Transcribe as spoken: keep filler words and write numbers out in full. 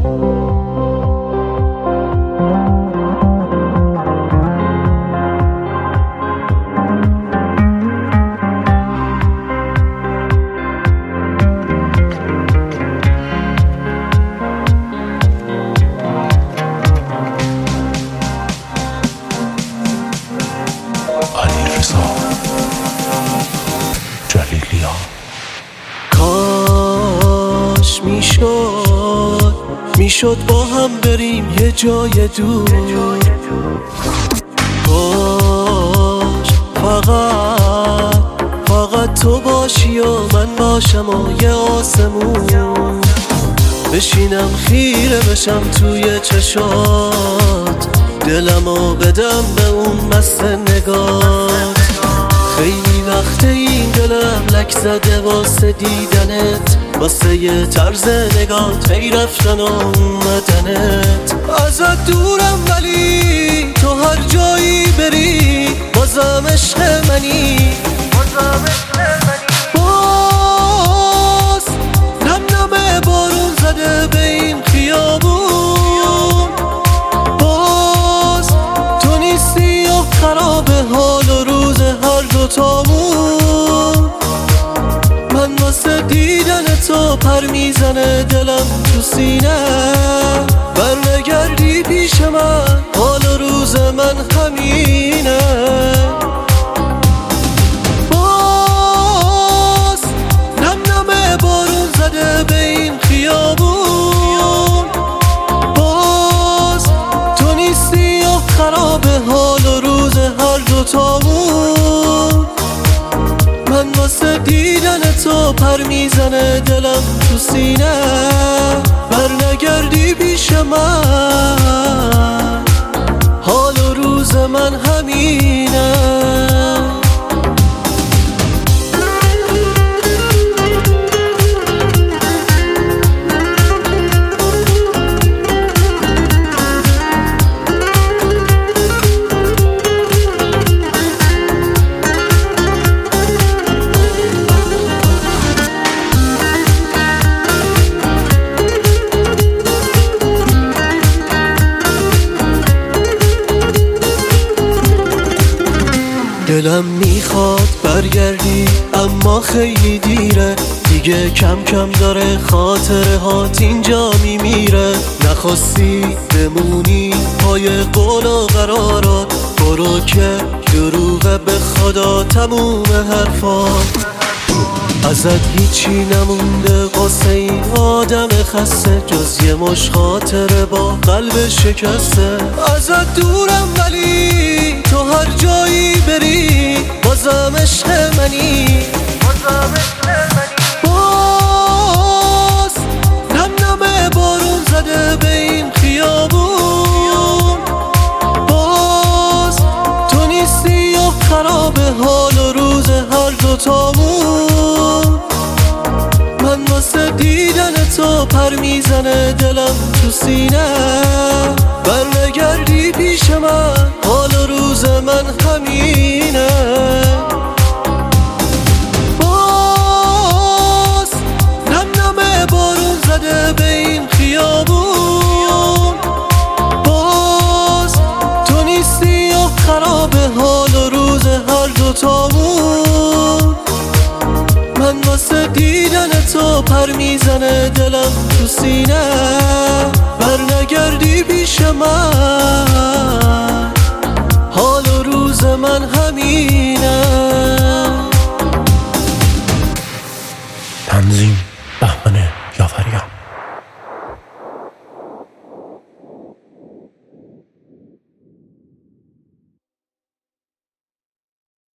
کاش میشد میشد با هم بریم یه جای دور، کاش فقط فقط تو باشی و من باشم و یه آسمون بشینم خیره بشم توی چشات، دلمو بدم به اون مست نگات. خیلی وقت این دلم لک زده واسه دیدنت، واسه یه طرز نگات هی رفتن و اومدنت. ازت دورم ولی تو هر جایی بری بازم عشق منی، باز نم نم بارون زده به این خیابون، باز تو نیستی و خراب حال و روز هر دوتامون. من واسه دیدن تو پر میزنه دلم تو سینه، برنگردی پیش من حال و روز من همینه. باز نم نم بارون زده به این خیابون، باز تو نیستی و خراب حال و روز هر دوتامون. من واسه دیدن تو پر میزنه دلم تو سینه، برنگردی پیش من حال و روز من همینه. دلم میخواد برگردی اما خیلی دیره دیگه، کم کم داره خاطره هات اینجا میمیره. نخواستی بمونی پای قول و قرارات، برو که دروغه به خدا تموم حرفات. ازت هیچی نمونده قصه این آدم خسته، جز یه مش خاطره با قلب شکسته. ازت دورم ولی تو هر جایی بری بازم عشق منی، باز نم نم بارون زده به این خیابون، باز تو نیستی و خراب حال و روز هر دوتامون. من واسه دیدن تو پر میزنه دلم تو سینه، برنگردی پیش من حال و روز من همینه. باز نم نم بارون زده به این خیابون، باز تو نیستی و خراب حال و روز هر دوتامون. من واسه دیدن تو پر میزنه دلم تو سینه، برنگردی پیش من حال و روز من همینه. تنظیم